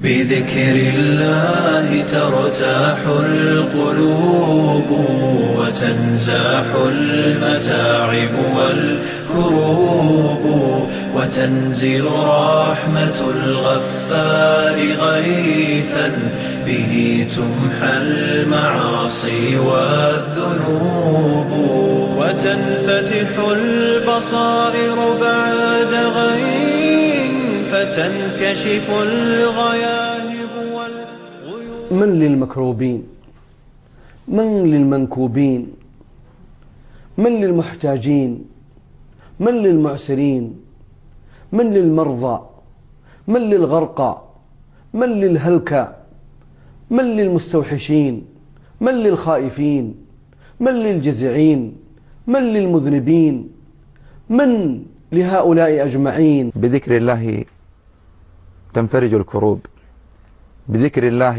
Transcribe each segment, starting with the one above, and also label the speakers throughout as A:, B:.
A: بذكر الله ترتاح القلوب وتنزاح المتاعب والكروب وتنزل رحمة الغفار غيثا به تمحى المعاصي والذنوب وتنفتح البصائر بعد غين فتنكشف الغياهب والغيوب.
B: من للمكروبين، من للمنكوبين، من للمحتاجين، من للمعسرين، من للمرضى، من للغرقى، من للهلكى، من للمستوحشين، من للخائفين، من للجزعين، من للمذنبين، من لهؤلاء أجمعين.
C: بذكر الله تنفرج الكروب، بذكر الله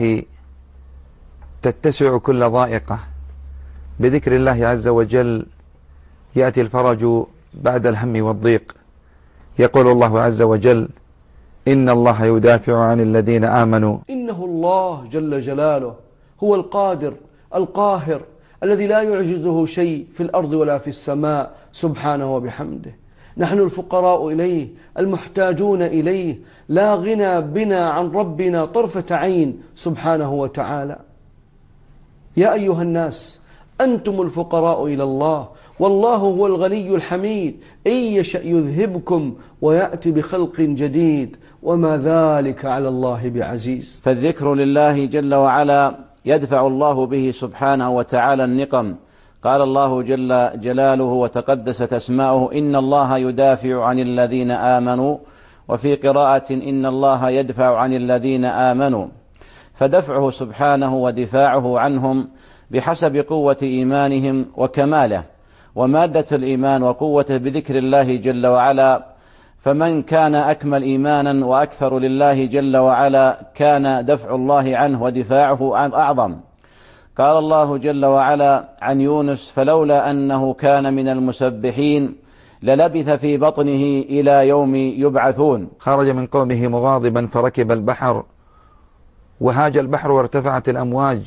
C: تتسع كل ضائقة، بذكر الله عز وجل يأتي الفرج بعد الهم والضيق. يقول الله عز وجل: إن الله يدافع عن الذين آمنوا.
B: إنه الله جل جلاله هو القادر القاهر الذي لا يعجزه شيء في الأرض ولا في السماء سبحانه وبحمده. نحن الفقراء إليه المحتاجون إليه، لا غنى بنا عن ربنا طرفة عين سبحانه وتعالى. يا أيها الناس أنتم الفقراء إلى الله والله هو الغني الحميد، إن يشأ يذهبكم ويأتي بخلق جديد وما ذلك على الله بعزيز.
D: فالذكر لله جل وعلا يدفع الله به سبحانه وتعالى النقم. قال الله جل جلاله وتقدست أسماؤه: إن الله يدافع عن الذين آمنوا، وفي قراءة: إن الله يدفع عن الذين آمنوا. فدفعه سبحانه ودفاعه عنهم بحسب قوة إيمانهم وكماله، ومادة الإيمان وقوته بذكر الله جل وعلا. فمن كان أكمل إيمانا وأكثر لله جل وعلا كان دفع الله عنه ودفاعه أعظم. قال الله جل وعلا عن يونس: فلولا أنه كان من المسبحين للبث في بطنه إلى يوم يبعثون.
C: خرج من قومه مغاضبا فركب البحر، وهاج البحر وارتفعت الأمواج،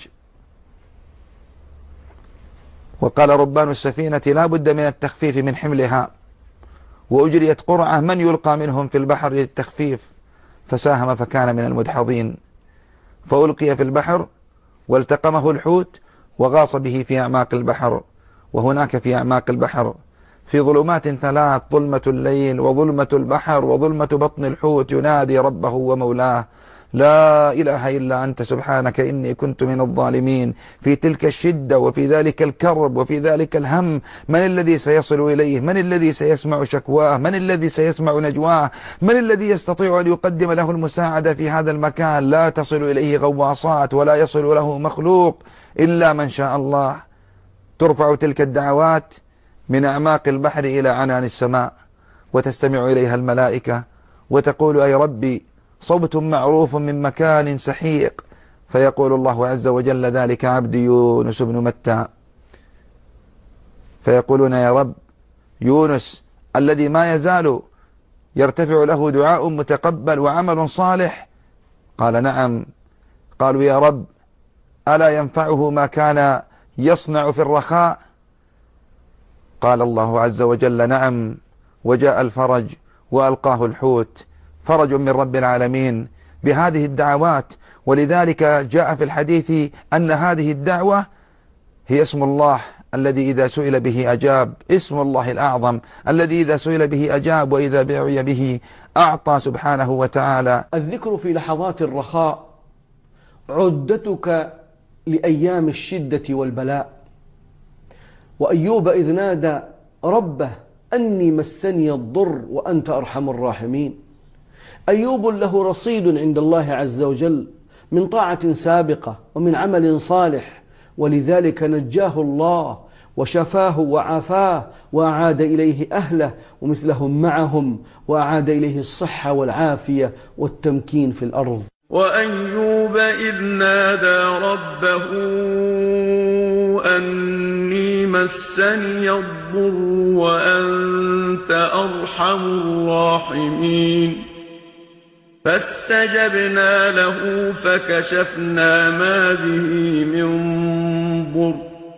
C: وقال ربان السفينة: لا بد من التخفيف من حملها، وأجريت قرعة من يلقى منهم في البحر للتخفيف، فساهم فكان من المدحضين، فألقي في البحر والتقمه الحوت وغاص به في أعماق البحر. وهناك في أعماق البحر في ظلمات ثلاث: ظلمة الليل وظلمة البحر وظلمة بطن الحوت، ينادي ربه ومولاه: لا إله إلا أنت سبحانك إني كنت من الظالمين. في تلك الشدة وفي ذلك الكرب وفي ذلك الهم، من الذي سيصل إليه؟ من الذي سيسمع شكواه؟ من الذي سيسمع نجواه؟ من الذي يستطيع أن يقدم له المساعدة في هذا المكان؟ لا تصل إليه غواصات ولا يصل له مخلوق إلا من شاء الله. ترفع تلك الدعوات من أعماق البحر إلى عنان السماء، وتستمع إليها الملائكة وتقول: أي ربي، صوت معروف من مكان سحيق. فيقول الله عز وجل: ذلك عبد يونس بن متى. فيقولون: يا رب، يونس الذي ما يزال يرتفع له دعاء متقبل وعمل صالح. قال: نعم. قالوا: يا رب، ألا ينفعه ما كان يصنع في الرخاء؟ قال الله عز وجل: نعم. وجاء الفرج وألقاه الحوت، فرج من رب العالمين بهذه الدعوات. ولذلك جاء في الحديث أن هذه الدعوة هي اسم الله الذي إذا سئل به أجاب، اسم الله الأعظم الذي إذا سئل به أجاب وإذا دعي به أعطى سبحانه وتعالى.
B: الذكر في لحظات الرخاء عدتك لأيام الشدة والبلاء. وأيوب إذ نادى ربه أني مسني الضر وأنت أرحم الراحمين. أيوب له رصيد عند الله عز وجل من طاعة سابقة ومن عمل صالح، ولذلك نجاه الله وشفاه وعافاه وأعاد إليه أهله ومثلهم معهم، وأعاد إليه الصحة والعافية والتمكين في الأرض.
E: وأيوب إذ نادى ربه أني مسني الضر وأنت أرحم الراحمين. فاستجبنا له فكشفنا ما به من ضر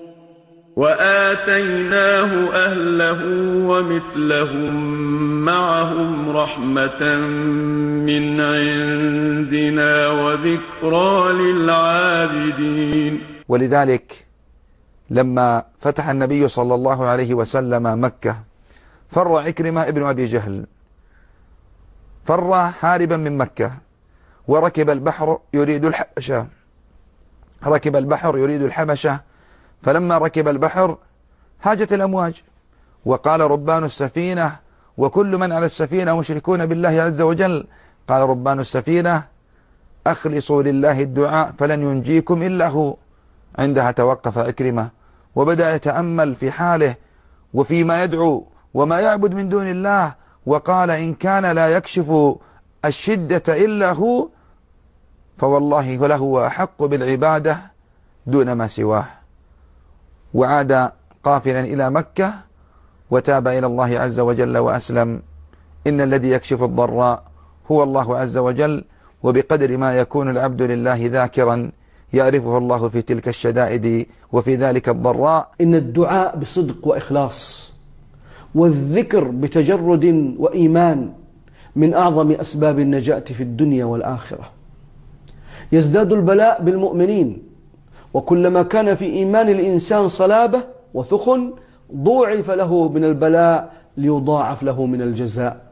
E: وآتيناه أهله ومثلهم معهم رحمة من عندنا وذكرى للعابدين.
C: ولذلك لما فتح النبي صلى الله عليه وسلم مكة فر عكرمة ابن أبي جهل، فر هاربا من مكة وركب البحر يريد الحبشة، ركب البحر يريد الحبشة، فلما ركب البحر هاجت الأمواج وقال ربان السفينة وكل من على السفينة مشركون بالله عز وجل، قال ربان السفينة أخلصوا لله الدعاء فلن ينجيكم إلا هو. عندها توقف عكرمة وبدأ يتأمل في حاله وفيما يدعو وما يعبد من دون الله، وقال إن كان لا يكشف الشدة إلا هو فوالله له أحق بالعبادة دون ما سواه. وعاد قافلا إلى مكة وتاب إلى الله عز وجل وأسلم. إن الذي يكشف الضراء هو الله عز وجل، وبقدر ما يكون العبد لله ذاكرا يعرفه الله في تلك الشدائد وفي ذلك الضراء.
B: إن الدعاء بصدق وإخلاص والذكر بتجرد وإيمان من أعظم أسباب النجاة في الدنيا والآخرة. يزداد البلاء بالمؤمنين، وكلما كان في إيمان الإنسان صلابة وثخن ضوعف له من البلاء ليضاعف له من الجزاء.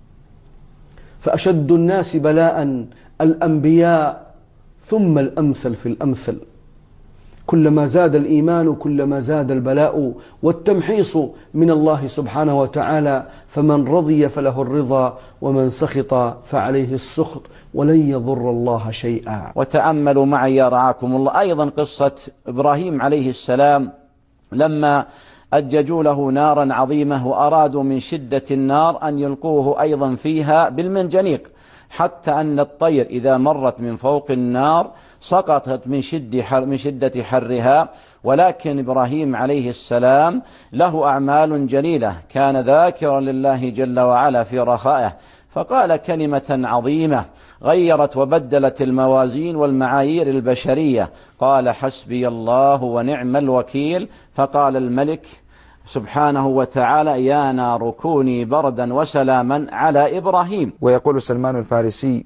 B: فأشد الناس بلاء الأنبياء ثم الأمثل في الأمثل. كلما زاد الإيمان كلما زاد البلاء والتمحيص من الله سبحانه وتعالى، فمن رضي فله الرضا ومن سخط فعليه السخط ولن يضر الله شيئا.
D: وتأملوا معي يا رعاكم الله أيضا قصة إبراهيم عليه السلام لما أججوا له نارا عظيمة وأرادوا من شدة النار أن يلقوه أيضا فيها بالمنجنيق، حتى أن الطير إذا مرت من فوق النار سقطت من شدة حرها. ولكن إبراهيم عليه السلام له أعمال جليلة، كان ذاكرا لله جل وعلا في رخائه، فقال كلمة عظيمة غيرت وبدلت الموازين والمعايير البشرية، قال حسبي الله ونعم الوكيل. فقال الملك سبحانه وتعالى يا نار كوني بردا وسلاما على إبراهيم.
C: ويقول سلمان الفارسي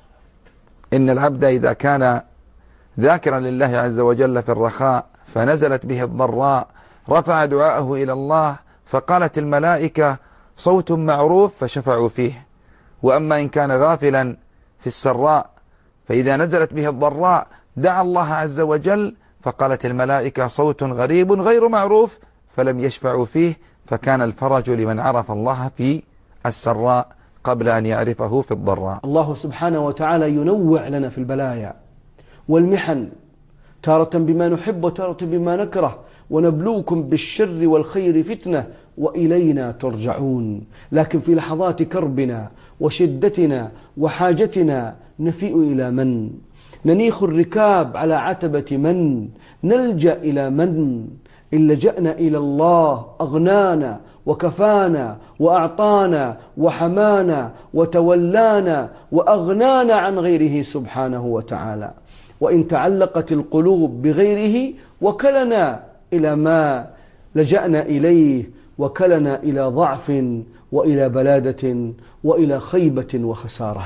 C: إن العبد إذا كان ذاكرا لله عز وجل في الرخاء فنزلت به الضراء رفع دعاءه إلى الله فقالت الملائكة صوت معروف فشفعوا فيه. وأما إن كان غافلا في السراء فإذا نزلت به الضراء دعا الله عز وجل فقالت الملائكة صوت غريب غير معروف فلم يشفعوا فيه، فكان الفرج لمن عرف الله في السراء قبل أن يعرفه في الضراء.
B: الله سبحانه وتعالى ينوع لنا في البلايا والمحن، تارة بما نحب وتارة بما نكره، ونبلوكم بالشر والخير فتنة وإلينا ترجعون. لكن في لحظات كربنا وشدتنا وحاجتنا نفيء إلى من؟ ننيخ الركاب على عتبة من؟ نلجأ إلى من؟ إن لجأنا إلى الله أغنانا وكفانا وأعطانا وحمانا وتولانا وأغنانا عن غيره سبحانه وتعالى. وإن تعلقت القلوب بغيره وكلنا إلى ما لجأنا إليه، وكلنا إلى ضعف وإلى بلادة وإلى خيبة وخسارة.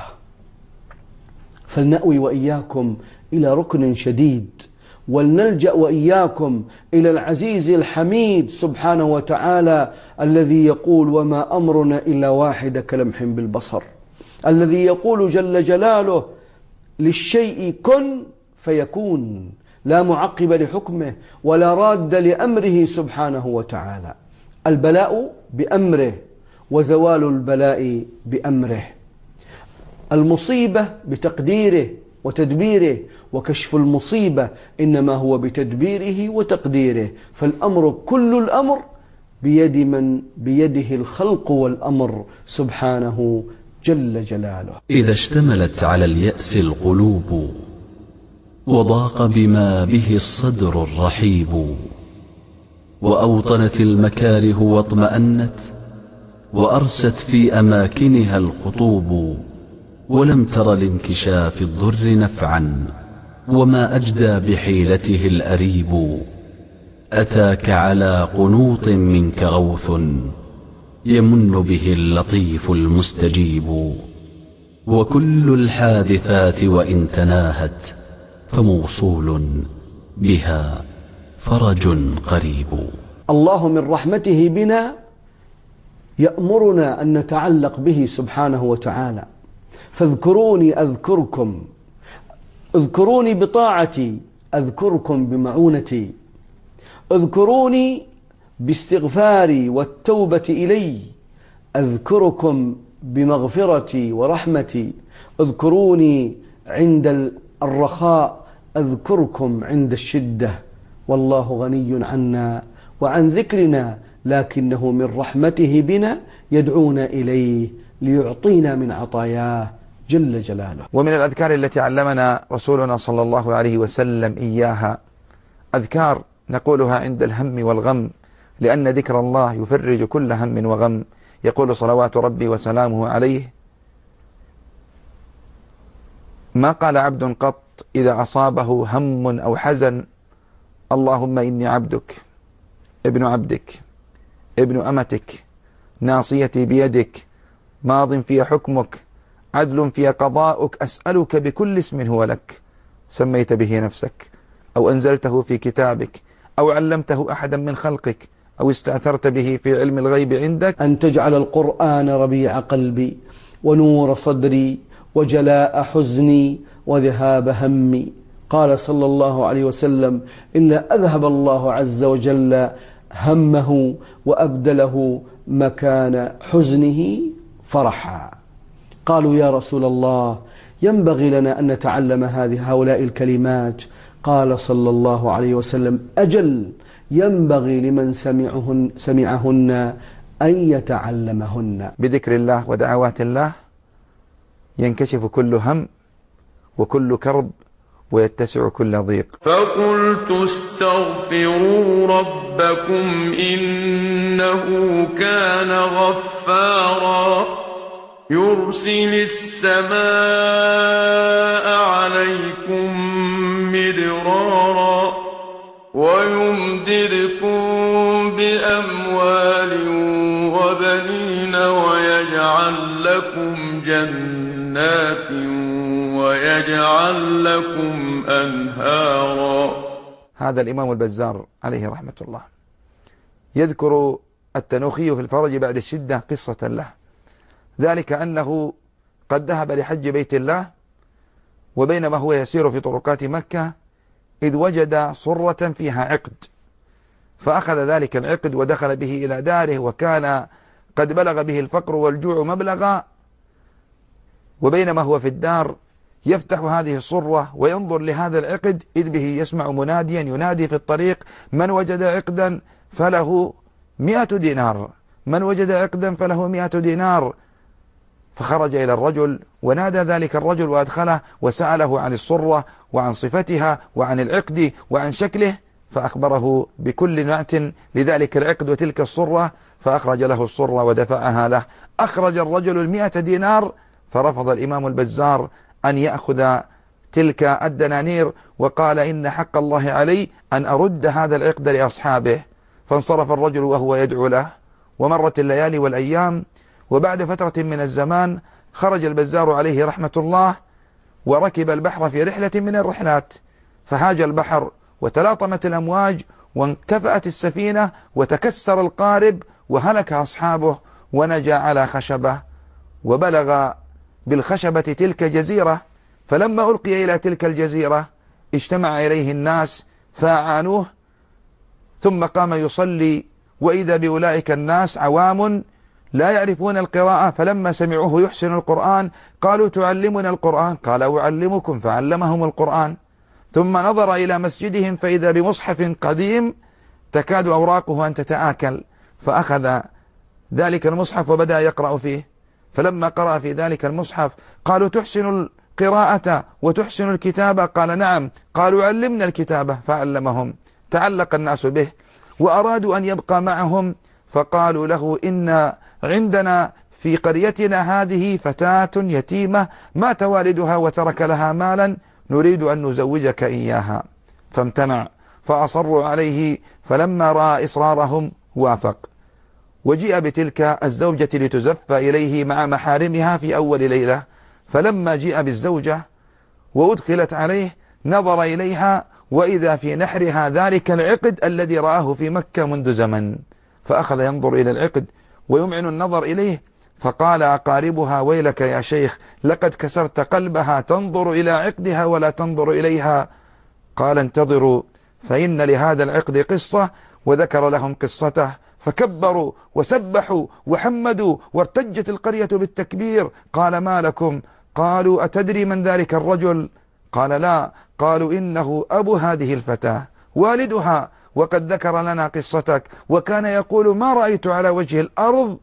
B: فلنأوي وإياكم إلى ركن شديد، ولنلجأ وإياكم إلى العزيز الحميد سبحانه وتعالى الذي يقول وما أمرنا إلا واحد كلمح بالبصر، الذي يقول جل جلاله للشيء كن فيكون، لا معقب لحكمه ولا راد لأمره سبحانه وتعالى. البلاء بأمره وزوال البلاء بأمره، المصيبة بتقديره وتدبيره، وكشف المصيبة إنما هو بتدبيره وتقديره. فالأمر كل الأمر بيد من بيده الخلق والأمر سبحانه جل جلاله.
F: إذا اشتملت على اليأس القلوب وضاق بما به الصدر الرحيب، وأوطنت المكاره واطمأنت وأرست في أماكنها الخطوب، ولم تر لانكشاف الضر نفعا، وما أجدى بحيلته الأريب. أتاك على قنوط منك غوث، يمن به اللطيف المستجيب. وكل الحادثات وإن تناهت، فموصول بها فرج قريب.
B: الله من رحمته بنا يأمرنا أن نتعلق به سبحانه وتعالى. فاذكروني أذكركم، اذكروني بطاعتي أذكركم بمعونتي، اذكروني باستغفاري والتوبة إلي أذكركم بمغفرتي ورحمتي، اذكروني عند الرخاء أذكركم عند الشدة. والله غني عنا وعن ذكرنا، لكنه من رحمته بنا يدعونا إليه ليعطينا من عطاياه جل جلاله.
C: ومن الأذكار التي علمنا رسولنا صلى الله عليه وسلم إياها أذكار نقولها عند الهم والغم، لأن ذكر الله يفرج كل هم وغم. يقول صلوات ربي وسلامه عليه: ما قال عبد قط إذا أصابه هم أو حزن: اللهم إني عبدك ابن عبدك ابن أمتك، ناصيتي بيدك، ماض في حكمك، عدل في قضاؤك، أسألك بكل اسم هو لك، سميت به نفسك أو أنزلته في كتابك أو علمته أحدا من خلقك أو استأثرت به في علم الغيب عندك،
B: أن تجعل القرآن ربيع قلبي ونور صدري وجلاء حزني وذهاب همي. قال صلى الله عليه وسلم: إلا أذهب الله عز وجل همه وأبدله مكان حزنه فرحا. قالوا: يا رسول الله، ينبغي لنا أن نتعلم هؤلاء الكلمات. قال صلى الله عليه وسلم: أجل، ينبغي لمن سمعهن أن يتعلمهن.
C: بذكر الله ودعوات الله ينكشف كل هم وكل كرب ويتسع كل ضيق.
E: فقلت استغفروا ربكم إنه كان غفارا يرسل السماء عليكم مدرارا ويمددكم بأموال وبنين ويجعل لكم جنات ويجعل لكم أنهارا.
C: هذا الإمام البزار عليه رحمة الله يذكر التنوخي في الفرج بعد الشدة قصة له، ذلك أنه قد ذهب لحج بيت الله، وبينما هو يسير في طرقات مكة إذ وجد صرة فيها عقد، فأخذ ذلك العقد ودخل به إلى داره، وكان قد بلغ به الفقر والجوع مبلغا، وبينما هو في الدار يفتح هذه الصرة وينظر لهذا العقد إذ به يسمع مناديا ينادي في الطريق: من وجد عقدا فله 100 دينار، من وجد عقدا فله 100 دينار. فخرج إلى الرجل ونادى ذلك الرجل وأدخله وسأله عن الصرة وعن صفتها وعن العقد وعن شكله، فأخبره بكل نعت لذلك العقد وتلك الصرة، فأخرج له الصرة ودفعها له. أخرج الرجل 100 دينار، فرفض الإمام البزار أن يأخذ تلك الدنانير، وقال: إن حق الله علي أن أرد هذا العقد لأصحابه. فانصرف الرجل وهو يدعو له، ومرت الليالي والأيام، وبعد فترة من الزمان خرج البزار عليه رحمة الله وركب البحر في رحلة من الرحلات، فهاج البحر وتلاطمت الأمواج وانكفأت السفينة وتكسر القارب وهلك أصحابه، ونجا على خشبة وبلغ بالخشبة تلك جزيرة. فلما ألقي إلى تلك الجزيرة اجتمع إليه الناس فأعانوه، ثم قام يصلي، وإذا بأولئك الناس عوام لا يعرفون القراءة، فلما سمعوه يحسن القرآن قالوا: تعلمنا القرآن؟ قال: أعلمكم، فعلمهم القرآن. ثم نظر إلى مسجدهم فإذا بمصحف قديم تكاد أوراقه أن تتآكل، فأخذ ذلك المصحف وبدأ يقرأ فيه. فلما قرأ في ذلك المصحف قالوا: تحسن القراءة وتحسن الكتابة؟ قال: نعم. قالوا: علمنا الكتابة، فعلمهم. تعلق الناس به وأرادوا أن يبقى معهم، فقالوا له: إن عندنا في قريتنا هذه فتاة يتيمة مات والدها وترك لها مالا، نريد أن نزوجك إياها. فامتنع، فأصروا عليه، فلما رأى إصرارهم وافق، وجيء بتلك الزوجة لتزف إليه مع محارمها في أول ليلة. فلما جيء بالزوجة وأدخلت عليه نظر إليها وإذا في نحرها ذلك العقد الذي رآه في مكة منذ زمن، فأخذ ينظر إلى العقد ويمعن النظر إليه، فقال أقاربها: ويلك يا شيخ، لقد كسرت قلبها، تنظر إلى عقدها ولا تنظر إليها. قال: انتظروا فإن لهذا العقد قصة، وذكر لهم قصته، فكبروا وسبحوا وحمدوا وارتجت القرية بالتكبير. قال: ما لكم؟ قالوا: أتدري من ذلك الرجل؟ قال: لا. قالوا: إنه أبو هذه الفتاة والدها، وقد ذكر لنا قصتك، وكان يقول: ما رأيت على وجه الأرض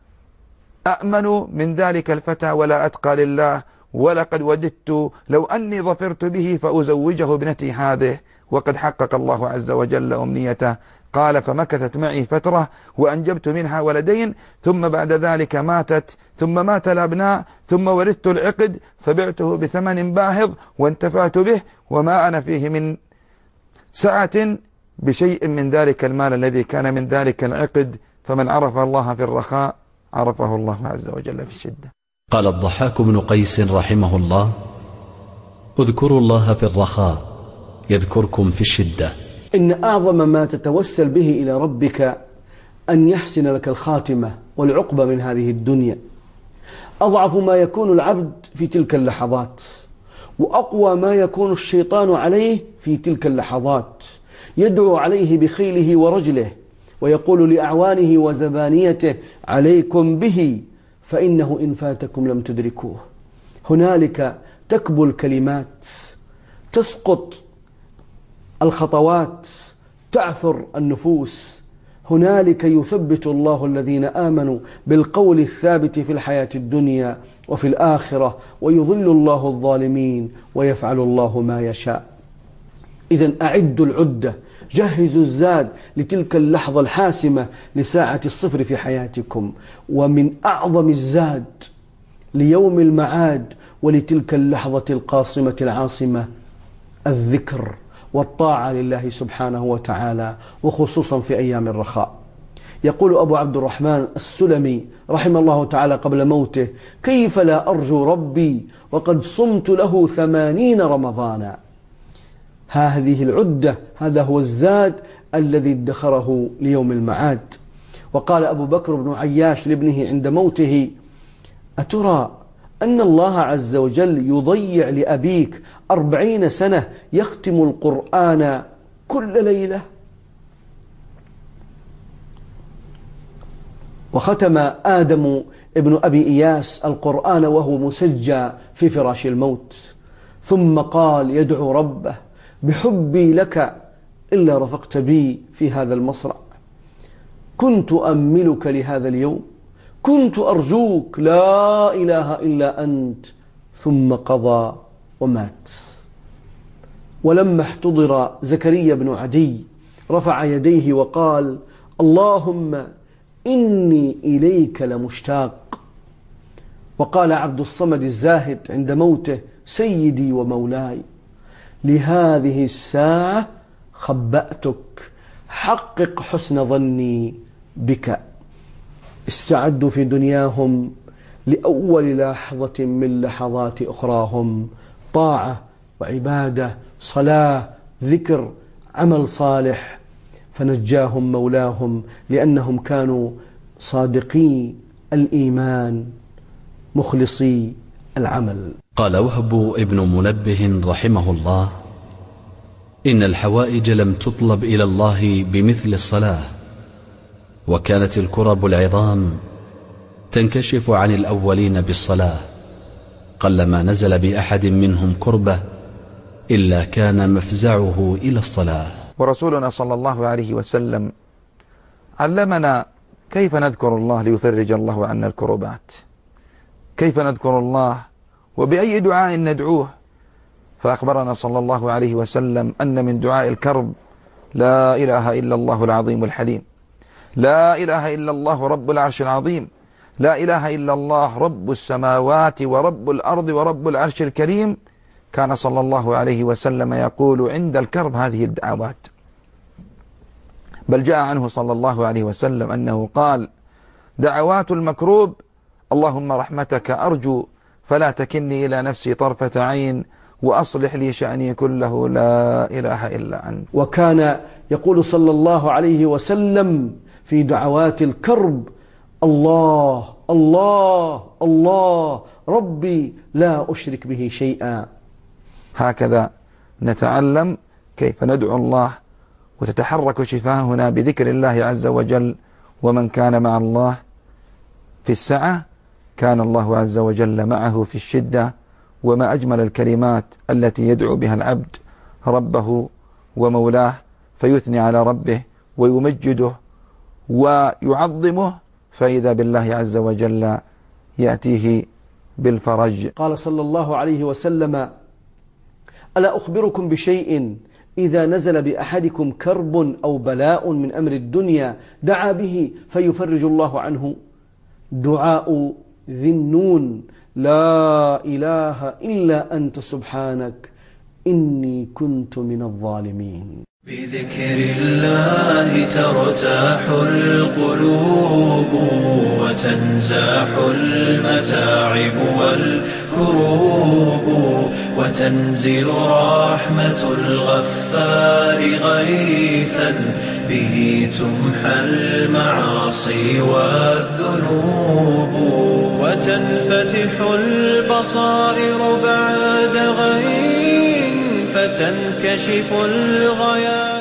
C: أأمن من ذلك الفتى ولا أتقى لله، ولقد وددت لو أني ظفرت به فأزوجه ابنتي هذه، وقد حقق الله عز وجل أمنيته. قال: فمكثت معي فترة وأنجبت منها ولدين، ثم بعد ذلك ماتت، ثم مات الأبناء، ثم ورثت العقد فبعته بثمن باهظ وانتفعت به، وما أنا فيه من سعة بشيء من ذلك المال الذي كان من ذلك العقد. فمن عرف الله في الرخاء عرفه الله عز وجل في الشدة.
F: قال الضحاك بن قيس رحمه الله: اذكروا الله في الرخاء يذكركم في الشدة.
B: إن أعظم ما تتوسل به إلى ربك أن يحسن لك الخاتمة والعقبة من هذه الدنيا. أضعف ما يكون العبد في تلك اللحظات، وأقوى ما يكون الشيطان عليه في تلك اللحظات. يدعو عليه بخيله ورجله، ويقول لأعوانه وزبانيته: عليكم به، فإنه إن فاتكم لم تدركوه. هنالك تكبو الكلمات، تسقط الخطوات، تعثر النفوس. هنالك يثبت الله الذين آمنوا بالقول الثابت في الحياة الدنيا وفي الآخرة، ويضل الله الظالمين ويفعل الله ما يشاء. إذن أعدوا العدة، جهزوا الزاد لتلك اللحظة الحاسمة لساعة الصفر في حياتكم. ومن أعظم الزاد ليوم المعاد ولتلك اللحظة القاصمة العاصمة الذكر والطاعة لله سبحانه وتعالى، وخصوصا في أيام الرخاء. يقول أبو عبد الرحمن السلمي رحمه الله تعالى قبل موته: كيف لا أرجو ربي وقد صمت له 80 رمضانا. هذه العدة، هذا هو الزاد الذي ادخره ليوم المعاد. وقال أبو بكر بن عياش لابنه عند موته: أترى أن الله عز وجل يضيع لأبيك 40 سنة يختم القرآن كل ليلة؟ وختم آدم ابن أبي إياس القرآن وهو مسجى في فراش الموت، ثم قال يدعو ربه: بحبي لك إلا رفقت بي في هذا المصرع، كنت أملك لهذا اليوم، كنت أرجوك، لا إله إلا أنت. ثم قضى ومات. ولما احتضر زكريا بن عدي رفع يديه وقال: اللهم إني إليك لمشتاق. وقال عبد الصمد الزاهد عند موته: سيدي ومولاي، لهذه الساعة خبأتك، حقق حسن ظني بك. استعدوا في دنياهم لأول لحظة من لحظات أخراهم، طاعة وعبادة، صلاة، ذكر، عمل صالح، فنجاهم مولاهم لأنهم كانوا صادقي الإيمان مخلصي العمل.
F: قال وهب ابن منبه رحمه الله: إن الحوائج لم تطلب إلى الله بمثل الصلاة، وكانت الكرب العظام تنكشف عن الأولين بالصلاة، قلما نزل بأحد منهم كربة إلا كان مفزعه إلى الصلاة.
C: ورسولنا صلى الله عليه وسلم علمنا كيف نذكر الله ليفرج الله عنا الكربات، كيف نذكر الله وبأي دعاء ندعوه. فأخبرنا صلى الله عليه وسلم أن من دعاء الكرب: لا إله إلا الله العظيم الحليم، لا إله إلا الله رب العرش العظيم، لا إله إلا الله رب السماوات ورب الأرض ورب العرش الكريم، كان صلى الله عليه وسلم يقول عند الكرب هذه الدعوات. بل جاء عنه صلى الله عليه وسلم أنه قال: دعوات المكروب اللهم رحمتك أرجو فلا تكلني إلى نفسي طرفة عين وأصلح لي شأني كله لا إله إلا أنت.
B: وكان يقول صلى الله عليه وسلم في دعوات الكرب: الله الله الله ربي لا أشرك به شيئا.
C: هكذا نتعلم كيف ندعو الله، وتتحرك شفاهنا بذكر الله عز وجل. ومن كان مع الله في السعة كان الله عز وجل معه في الشدة. وما أجمل الكلمات التي يدعو بها العبد ربه ومولاه، فيثني على ربه ويمجده ويعظمه، فإذا بالله عز وجل يأتيه بالفرج.
B: قال صلى الله عليه وسلم: ألا أخبركم بشيء إذا نزل بأحدكم كرب أو بلاء من أمر الدنيا دعا به فيفرج الله عنه؟ دعاء ذي النون: لا إله إلا أنت سبحانك إني كنت من الظالمين.
A: بذكر الله ترتاح القلوب وتنزاح المتاعب والكروب، وتنزل رحمة الغفار غيثا به تمحى المعاصي والذنوب، وتنفتح البصائر بعد غيث فتنكشف الغياث.